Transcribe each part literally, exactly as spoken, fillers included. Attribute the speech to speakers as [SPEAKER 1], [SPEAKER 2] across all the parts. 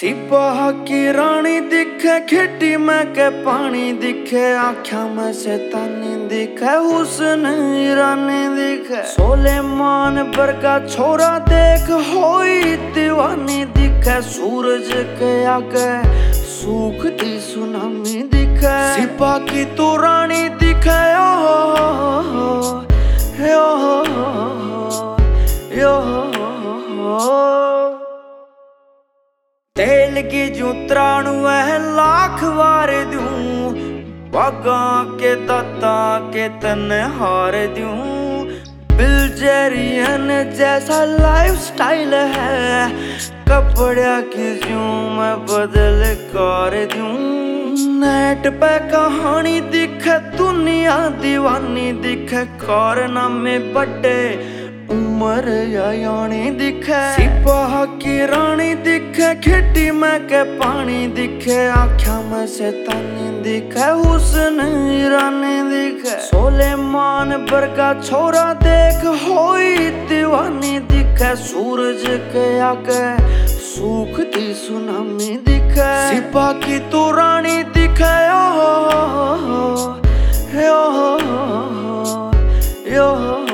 [SPEAKER 1] सिपाह की रानी दिखे, खिटी में के पानी दिखे, आँखों में शैतानी दिखे, हुस्न ईरानी दिखे। सोलेमान बरका छोरा देख होई दीवानी दिखे, सूरज के आगे सूखती सुनामी दिखे। सिपाह की तो रानी दिखे, ओ यो यो तेल की जू त्राणु है लाख वार दूं, बागा के दाता के तन हार दूं। बिल्जेरियन जैसा लाइफ स्टाइल है, कपड़ा की जू मैं बदल कर दूं। नेट पे कहानी दिखे, दुनिया दीवानी दिखे, कारनामे बड़े उमर यानी दिखे। सिपाह की रानी दिखे, खिटी में के पानी दिखे, आँखों में शैतानी दिखे, हुस्न ईरानी दिखे। सोलेमान बरका छोरा देख होई दीवानी दिखे, सूरज के आगे सूखती सुनामी दिखे। सिपाह की तो रानी दिखे, ओ यो यो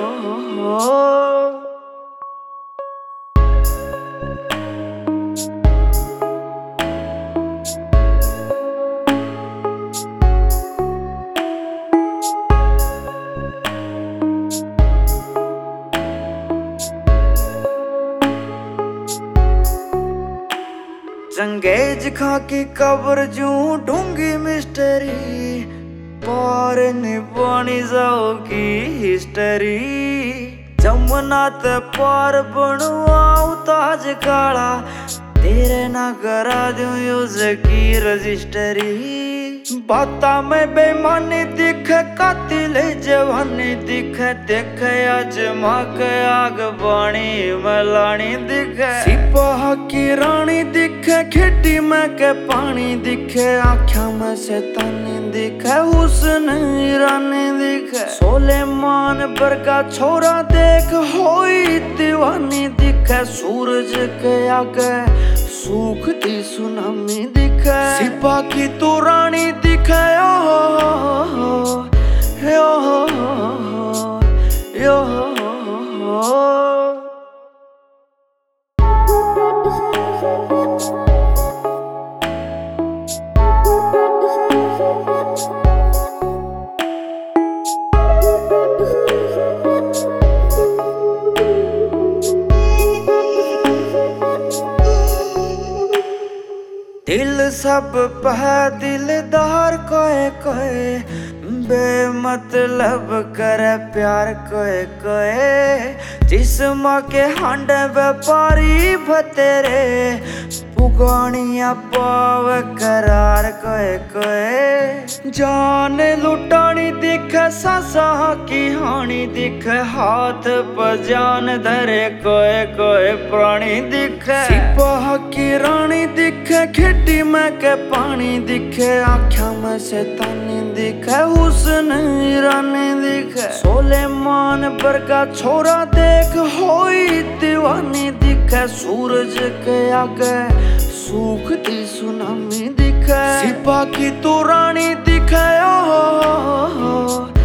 [SPEAKER 1] चंगेज खा की कब्र जू ढूंगी मिस्टरी, पार निभानी जाओगी हिस्टरी। जमुना ते पार बनवाऊं ताज काला, तेरे ना करा दूं यूज की रजिस्टरी। बाता में बेमानी दिखे, कातिल जवानी दिखे, देखे आजमा के आग बाणी मलानी दिखे। सिपाह की रानी दिखे, खिटी में के पानी दिखे, आँखों में शैतानी दिखे, हुस्न ईरानी दिखे। सोलेमान बरका छोरा देख होई दीवानी दिखे, सूरज के आगे सूखती सुनामी दिखे। सिपाह की तो रानी दिखे, ओ यो यो दिल सब पह दिलदार कोए कोए, बेमतलब करे प्यार कोए कोए। जिस्म के हांडे व्यापारी भतेरे, पुगानिया पाव करार कोए कोए। जान लुटानी दिखे, सासा की हानि दिखे, हाथ पर जान धरे कोए कोए प्राणी दिखे। सिपाह की रानी दिखे, खिटी में के पानी दिखे, आँखों में शैतानी दिखे, हुस्न ईरानी दिखे। सोलेमान बरका छोरा देख होई दीवानी दिखे, सूरज के आगे सूखती सुनामी दिखे। सिपाह की तो रानी दिखे, ओ